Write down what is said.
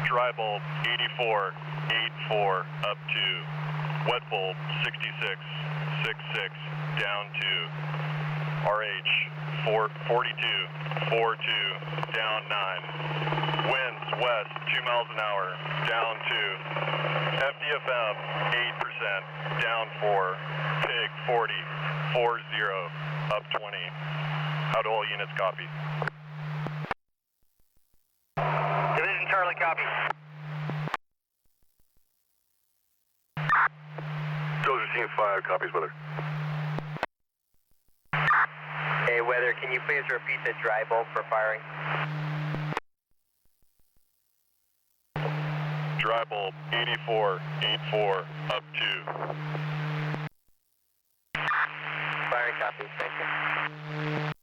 Dry bulb 84, 84, up 2. Wet bulb 66, 66, down 2. RH 42, 42, down 9. Winds west 2 miles an hour, down 2. FDFM 8%, down 4. PIG 40, 40, up 20. How do all units copy? Division Charlie, copy. Dozer Team 5, copies weather. Hey, weather, can you please repeat the dry bulb for firing? Dry bulb 84, 84, up 2. Firing, copy, thank you.